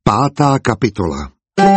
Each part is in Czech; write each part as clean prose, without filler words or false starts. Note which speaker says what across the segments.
Speaker 1: 5. kapitola.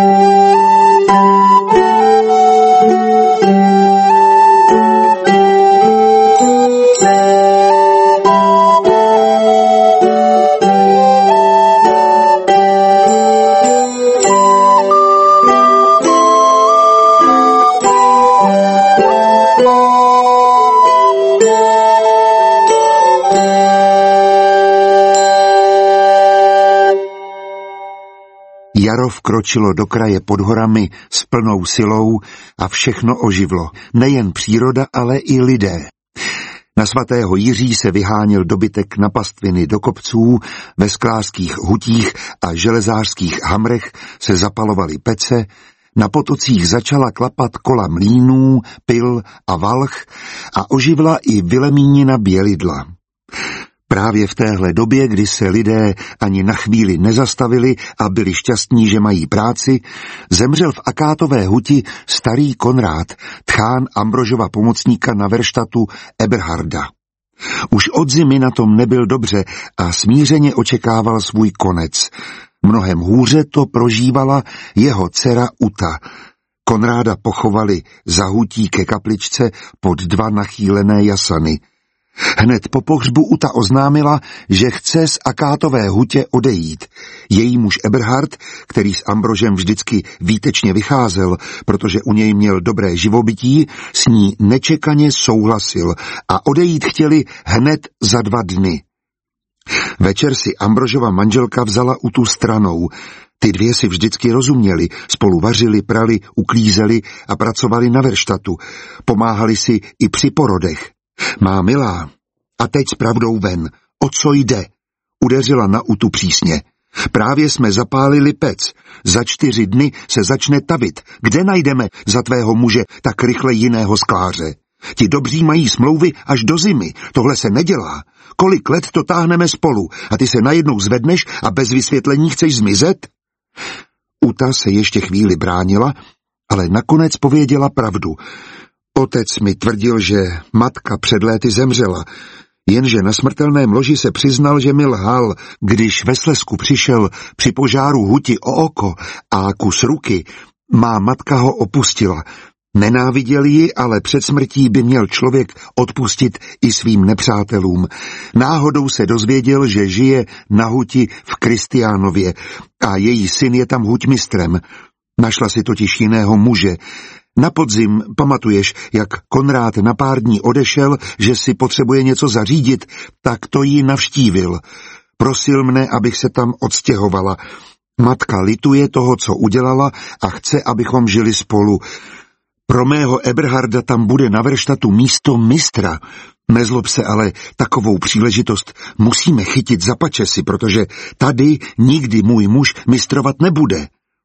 Speaker 1: Jaro vkročilo do kraje pod horami s plnou silou a všechno oživlo. Nejen příroda, ale i lidé. Na svatého Jiří se vyháněl dobytek na pastviny do kopců, ve sklářských hutích a železářských hamrech se zapalovaly pece, na potocích začala klapat kola mlýnů, pil a valch a oživla i Vilemínina bělidla. Právě v téhle době, kdy se lidé ani na chvíli nezastavili a byli šťastní, že mají práci, zemřel v Akátové huti starý Konrád, tchán Ambrožova pomocníka na verštatu Eberharda. Už od zimy na tom nebyl dobře a smířeně očekával svůj konec. Mnohem hůře to prožívala jeho dcera Uta. Konráda pochovali za hutí ke kapličce pod 2 nachýlené jasany. Hned po pohřbu Uta oznámila, že chce z Akátové hutě odejít. Její muž Eberhard, který s Ambrožem vždycky výtečně vycházel, protože u něj měl dobré živobytí, s ní nečekaně souhlasil a odejít chtěli hned za 2 dny. Večer si Ambrožova manželka vzala Utu stranou. Ty dvě si vždycky rozuměli, spolu vařili, prali, uklízeli a pracovali na verštatu. Pomáhali si i při porodech. Má milá, a teď s pravdou ven, o co jde? Udeřila na Utu přísně. Právě jsme zapálili pec, za 4 dny se začne tavit. Kde najdeme za tvého muže tak rychle jiného skláře? Ti dobří mají smlouvy až do zimy, tohle se nedělá. Kolik let to táhneme spolu a ty se najednou zvedneš a bez vysvětlení chceš zmizet? Uta se ještě chvíli bránila, ale nakonec pověděla pravdu. Otec mi tvrdil, že matka před léty zemřela, jenže na smrtelném loži se přiznal, že mi lhal. Když ve Slezsku přišel při požáru huti o oko a kus ruky, má matka ho opustila. Nenáviděl ji, ale před smrtí by měl člověk odpustit i svým nepřátelům. Náhodou se dozvěděl, že žije na huti v Kristiánově a její syn je tam huťmistrem. Našla si totiž jiného muže. Na podzim, pamatuješ, jak Konrád na pár dní odešel, že si potřebuje něco zařídit, tak to jí navštívil. Prosil mne, abych se tam odstěhovala. Matka lituje toho, co udělala a chce, abychom žili spolu. Pro mého Eberharda tam bude na verštatu místo mistra. Nezlob se, ale takovou příležitost musíme chytit za pačesy, protože tady nikdy můj muž mistrovat nebude.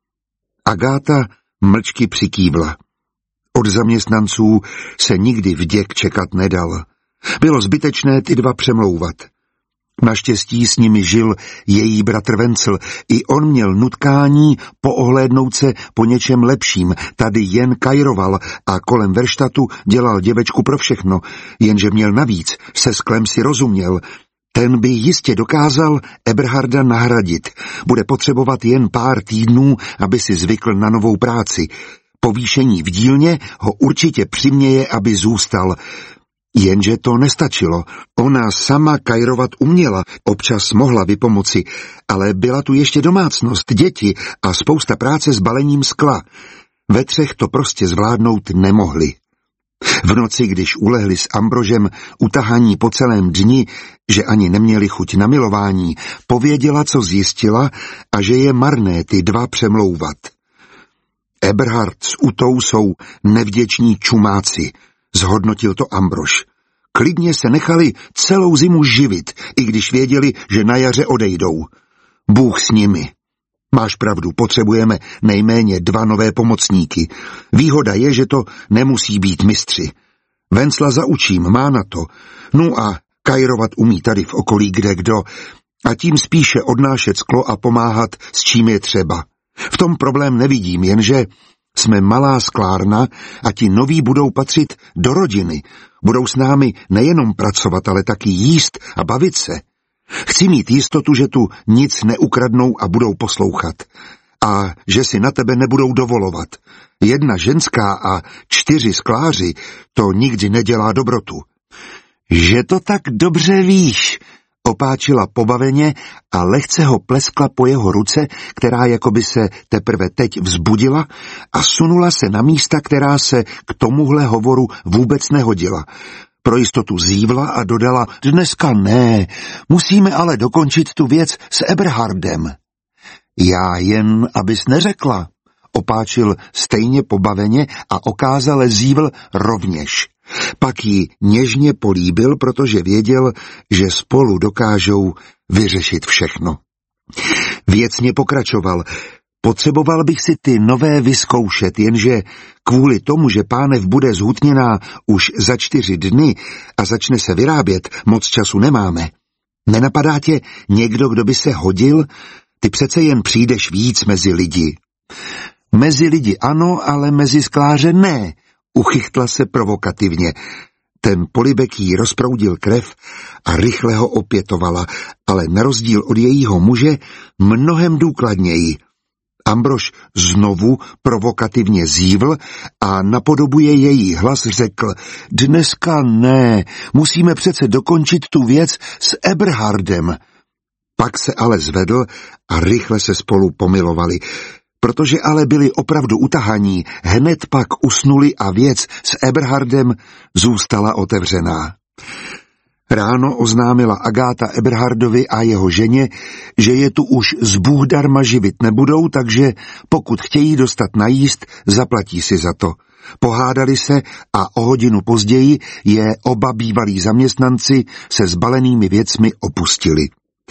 Speaker 1: Agáta mlčky přikývla. Od zaměstnanců se nikdy vděk čekat nedal. Bylo zbytečné ty 2 přemlouvat. Naštěstí s nimi žil její bratr Vencel. I on měl nutkání poohlédnout se po něčem lepším. Tady jen kajroval a kolem verštatu dělal děvečku pro všechno. Jenže měl navíc, se Sklem si rozuměl. Ten by jistě dokázal Eberharda nahradit. Bude potřebovat jen pár týdnů, aby si zvykl na novou práci. Povýšení v dílně ho určitě přiměje, aby zůstal. Jenže to nestačilo. Ona sama kajrovat uměla, občas mohla vypomoci, ale byla tu ještě domácnost, děti a spousta práce s balením skla. Ve 3 to prostě zvládnout nemohli. V noci, když ulehli s Ambrožem utahaní po celém dni, že ani neměli chuť na milování, pověděla, co zjistila a že je marné ty 2 přemlouvat. Eberhard s Utou jsou nevděční čumáci, zhodnotil to Ambrož. Klidně se nechali celou zimu živit, i když věděli, že na jaře odejdou. Bůh s nimi. Máš pravdu, potřebujeme nejméně 2 nové pomocníky. Výhoda je, že to nemusí být mistři. Vencla zaučím, má na to. No a kajrovat umí tady v okolí kdekdo. A tím spíše odnášet sklo a pomáhat, s čím je třeba. V tom problém nevidím, jenže jsme malá sklárna a ti noví budou patřit do rodiny. Budou s námi nejenom pracovat, ale taky jíst a bavit se. Chci mít jistotu, že tu nic neukradnou a budou poslouchat. A že si na tebe nebudou dovolovat. 1 ženská a 4 skláři, to nikdy nedělá dobrotu. Že to tak dobře víš, opáčila pobaveně a lehce ho pleskla po jeho ruce, která jakoby se teprve teď vzbudila a sunula se na místa, která se k tomuhle hovoru vůbec nehodila. Pro jistotu zívla a dodala, dneska ne, musíme ale dokončit tu věc s Eberhardem. Já jen, abys neřekla, opáčil stejně pobaveně a okázale zívl rovněž. Pak ji něžně políbil, protože věděl, že spolu dokážou vyřešit všechno. Věcně pokračoval. Potřeboval bych si ty nové vyzkoušet, jenže kvůli tomu, že pánev bude zhutněná už za 4 dny a začne se vyrábět, moc času nemáme. Nenapadá tě někdo, kdo by se hodil? Ty přece jen přijdeš víc mezi lidi. Mezi lidi ano, ale mezi skláře ne, uchychtla se provokativně. Ten polibek jí rozproudil krev a rychle ho opětovala, ale na rozdíl od jejího muže mnohem důkladněji. Ambrož znovu provokativně zívl a napodobuje její hlas řekl, dneska ne, musíme přece dokončit tu věc s Eberhardem. Pak se ale zvedl a rychle se spolu pomilovali. Protože ale byli opravdu utahaní, hned pak usnuli a věc s Eberhardem zůstala otevřená. Ráno oznámila Agáta Eberhardovi a jeho ženě, že je tu už z Bůh darma živit nebudou, takže pokud chtějí dostat najíst, zaplatí si za to. Pohádali se a o hodinu později je oba bývalí zaměstnanci se zbalenými věcmi opustili.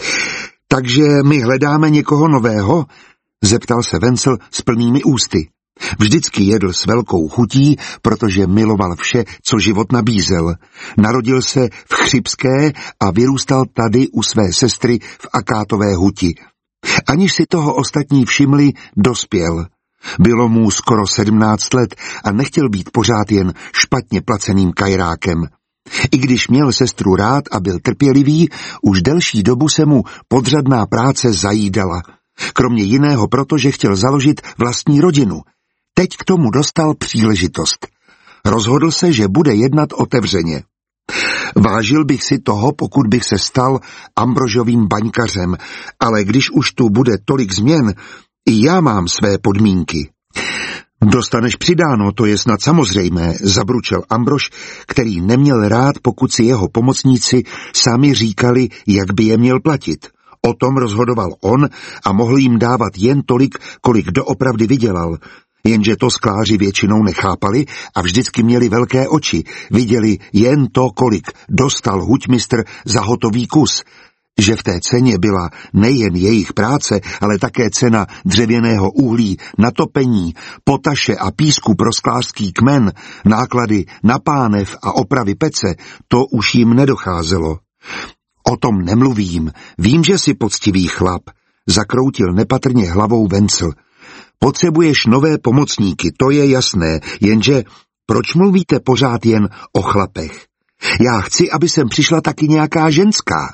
Speaker 1: Takže my hledáme někoho nového? Zeptal se Wenzel s plnými ústy. Vždycky jedl s velkou chutí, protože miloval vše, co život nabízel. Narodil se v Chřibské a vyrůstal tady u své sestry v Akátové huti. Aniž si toho ostatní všimli, dospěl. Bylo mu skoro 17 let a nechtěl být pořád jen špatně placeným kajrákem. I když měl sestru rád a byl trpělivý, už delší dobu se mu podřadná práce zajídala. Kromě jiného proto, že chtěl založit vlastní rodinu. Teď k tomu dostal příležitost. Rozhodl se, že bude jednat otevřeně. Vážil bych si toho, pokud bych se stal Ambrožovým baňkařem, ale když už tu bude tolik změn, i já mám své podmínky. Dostaneš přidáno, to je snad samozřejmé, zabručel Ambrož, který neměl rád, pokud si jeho pomocníci sami říkali, jak by je měl platit. O tom rozhodoval on a mohl jim dávat jen tolik, kolik doopravdy vydělal. Jenže to skláři většinou nechápali a vždycky měli velké oči. Viděli jen to, kolik dostal huťmistr za hotový kus. Že v té ceně byla nejen jejich práce, ale také cena dřevěného uhlí na topení, potaše a písku pro sklářský kmen, náklady na pánev a opravy pece, to už jim nedocházelo. O tom nemluvím, vím, že jsi poctivý chlap, zakroutil nepatrně hlavou Wenzel. Potřebuješ nové pomocníky, to je jasné, jenže proč mluvíte pořád jen o chlapech? Já chci, aby sem přišla taky nějaká ženská.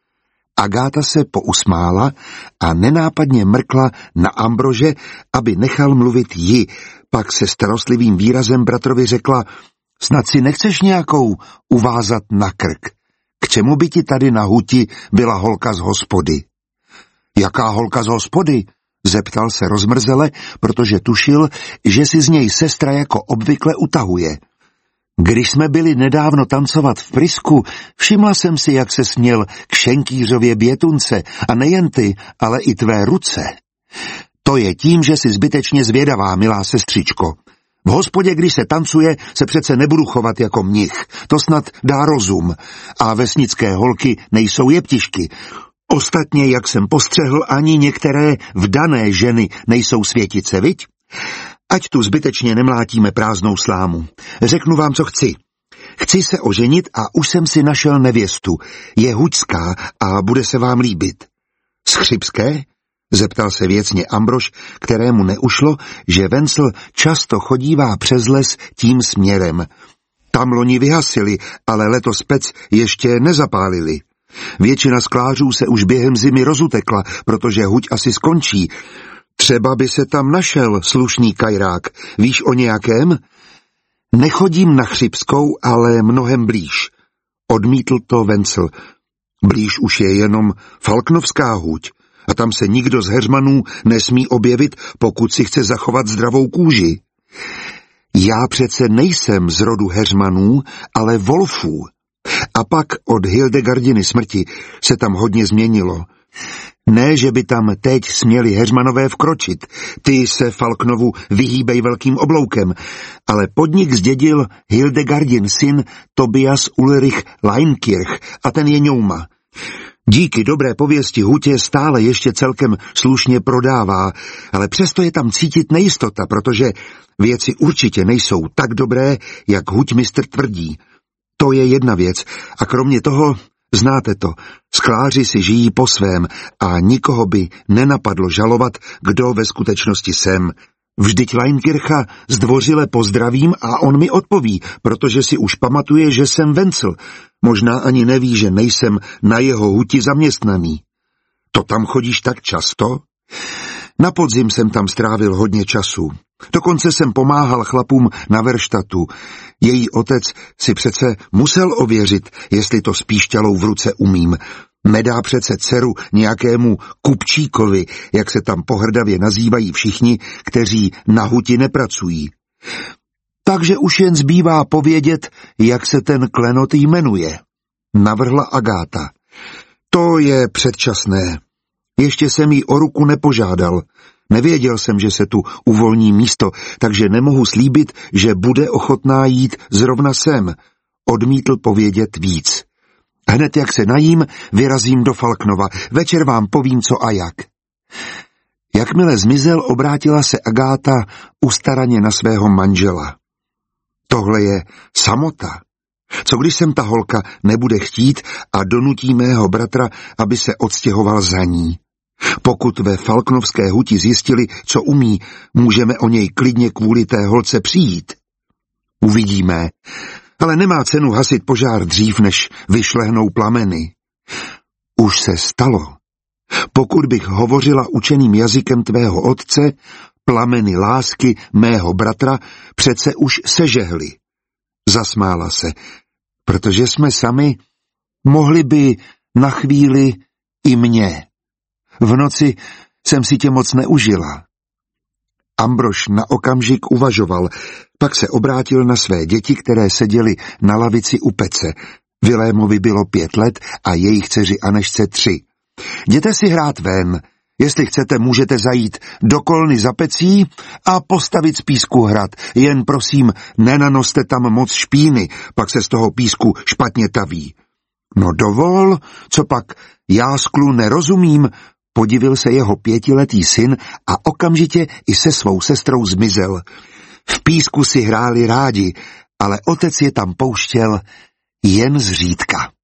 Speaker 1: Agáta se pousmála a nenápadně mrkla na Ambrože, aby nechal mluvit ji, pak se starostlivým výrazem bratrovi řekla, snad si nechceš nějakou uvázat na krk. K čemu by ti tady na huti byla holka z hospody? Jaká holka z hospody? Zeptal se rozmrzele, protože tušil, že si z něj sestra jako obvykle utahuje. Když jsme byli nedávno tancovat v Prisku, všimla jsem si, jak se směl k Šenkýřově bětunce a nejen ty, ale i tvé ruce. To je tím, že jsi zbytečně zvědavá, milá sestřičko. V hospodě, když se tancuje, se přece nebudu chovat jako mnich. To snad dá rozum. A vesnické holky nejsou jeptišky. Ostatně, jak jsem postřehl, ani některé vdané ženy nejsou světice, viď? Ať tu zbytečně nemlátíme prázdnou slámu. Řeknu vám, co chci. Chci se oženit a už jsem si našel nevěstu. Je huťská a bude se vám líbit. Z Chřibské? Zeptal se věcně Ambrož, kterému neušlo, že Wenzel často chodívá přes les tím směrem. Tam loni vyhasili, ale letos pec ještě nezapálili. Většina sklářů se už během zimy rozutekla, protože huť asi skončí. Třeba by se tam našel slušný kajrák. Víš o nějakém? Nechodím na Chřibskou, ale mnohem blíž. Odmítl to Vencel. Blíž už je jenom Falknovská huť a tam se nikdo z heřmanů nesmí objevit, pokud si chce zachovat zdravou kůži. Já přece nejsem z rodu heřmanů, ale Wolfů. A pak od Hildegardiny smrti se tam hodně změnilo. Ne, že by tam teď směli heřmanové vkročit, ty se Falknovu vyhýbej velkým obloukem, ale podnik zdědil Hildegardin syn Tobias Ulrich Leinkirch a ten je ňouma. Díky dobré pověsti hutě stále ještě celkem slušně prodává, ale přesto je tam cítit nejistota, protože věci určitě nejsou tak dobré, jak huťmistr tvrdí. To je jedna věc a kromě toho, znáte to, skláři si žijí po svém a nikoho by nenapadlo žalovat, kdo ve skutečnosti jsem. Vždyť Leinkircha zdvořile pozdravím a on mi odpoví, protože si už pamatuje, že jsem Vencel. Možná ani neví, že nejsem na jeho huti zaměstnaný. To tam chodíš tak často? Na podzim jsem tam strávil hodně času. Dokonce jsem pomáhal chlapům na verštatu. Její otec si přece musel ověřit, jestli to s píšťalou v ruce umím. Nedá přece dceru nějakému kupčíkovi, jak se tam pohrdavě nazývají všichni, kteří na huti nepracují. Takže už jen zbývá povědět, jak se ten klenot jmenuje. Navrhla Agáta. To je předčasné. Ještě jsem jí o ruku nepožádal. Nevěděl jsem, že se tu uvolní místo, takže nemohu slíbit, že bude ochotná jít zrovna sem. Odmítl povědět víc. Hned jak se najím, vyrazím do Falknova. Večer vám povím, co a jak. Jakmile zmizel, obrátila se Agáta ustaraně na svého manžela. Tohle je samota. Co když sem ta holka nebude chtít a donutí mého bratra, aby se odstěhoval za ní? Pokud ve Falknovské huti zjistili, co umí, můžeme o něj klidně kvůli té holce přijít. Uvidíme, ale nemá cenu hasit požár dřív, než vyšlehnou plameny. Už se stalo. Pokud bych hovořila učeným jazykem tvého otce, plameny lásky mého bratra přece už sežehly. Zasmála se, protože jsme sami, mohli by na chvíli i mě. V noci jsem si tě moc neužila. Ambrož na okamžik uvažoval, pak se obrátil na své děti, které seděly na lavici u pece. Vilémovi bylo 5 let a jejich dceři Anešce 3. Jděte si hrát ven. Jestli chcete, můžete zajít do kolny za pecí a postavit z písku hrad. Jen prosím, nenanoste tam moc špíny, pak se z toho písku špatně taví. No dovol, co pak, já sklu nerozumím, podivil se jeho 5letý syn a okamžitě i se svou sestrou zmizel. V písku si hráli rádi, ale otec je tam pouštěl jen zřídka.